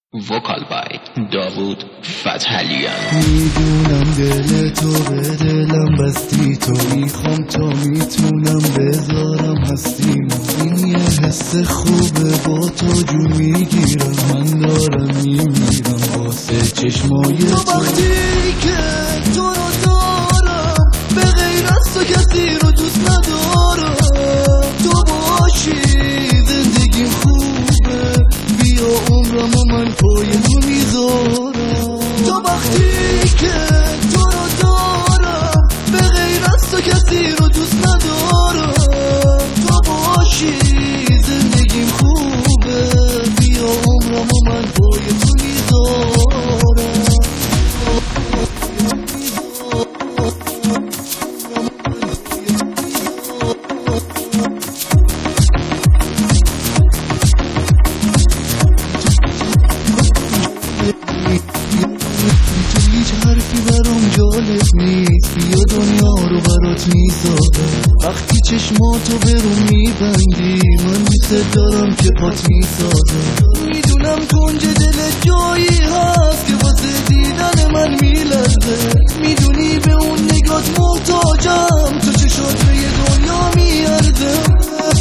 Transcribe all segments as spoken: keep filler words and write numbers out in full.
وکال بای داوود فتحعلیان. میدونم دل تو به دلم بستی، تو میخوام تا میتونم بذارم هستیم. این یه حس خوبه با تو جون میگیرم، من دارم میمیرم واسه چشمای تو. وقتی که تو رو دارم به غیر از تو کسی رو دوست ندارم. تو باشی زندگیم خوبه، بیا عمرم من پای تو میذارم. تو وقتی که تو رو دارم به غیر از تو کسی رو دوست ندارم. تو باشی زندگیم خوبه، بیا عمرم من پای تو میذارم. جالب نیست، بیا دنیا رو برات میسازم. وقتی چشماتو برون میبندی من دوست دارم که پات میسازم. میدونم کنج دل جایی هست که واسه دیدن من میلرزه. میدونی به اون نگات محتاجم، تو چشات به یه دنیا میارزه.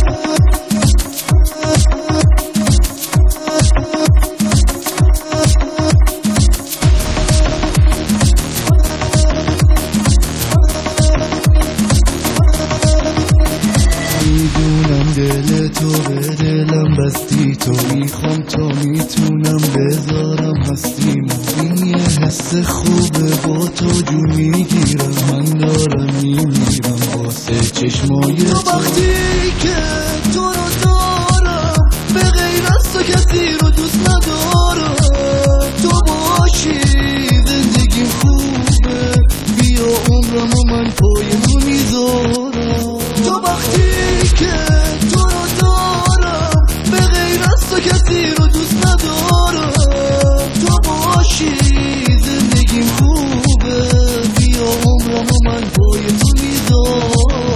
میدونم دل تو به دلم بستی، تو میخوام تا میتونم بذارم هستیم. این یه حس خوبه با تو جون میگیرم، من دارم میمیرم واسه چشمای تو. وقتی که تو رو دارم به غیر از تو کسی رو دوست ندارم. تو باشی زندگیم خوبه، بیا عمرم من پای تو میذارم. تو وقتی که تو رو دارم به غیر از تو کسی رو دوست ندارم. تو باشی زندگیم خوبه، بیا عمرم من پای تو میذارم.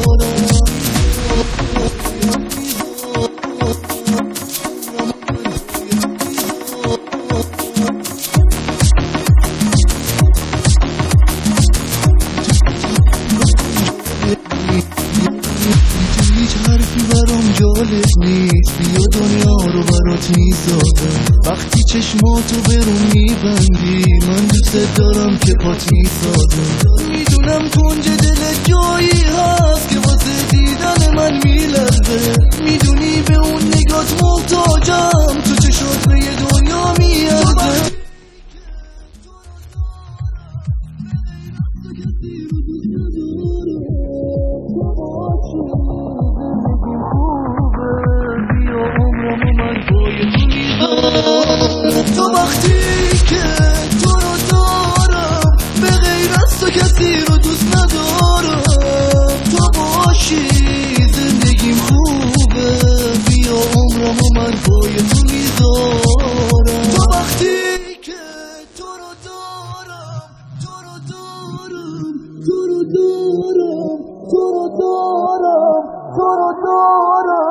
هیچ حرفی برام جالب نیست، بیا دنیا رو برات میسازم. وقتی چشماتو برون میبندی من دوست دارم که پات میسازم. میدونم کنج دل جایی هست که واسه دیدن من میلرزه. میدونی به اون نگات محتاجم، تو چشات به یه دنیا میارزه. تو وقتی که تو رو دارم به غیر از تو کسی رو دوست ندارم. تو باشی زندگیم خوبه، بیا عمرم من پای تو میذارم. تو وقتی که تو رو دارم تو رو دارم تو رو دارم تو رو دارم تو رو دارم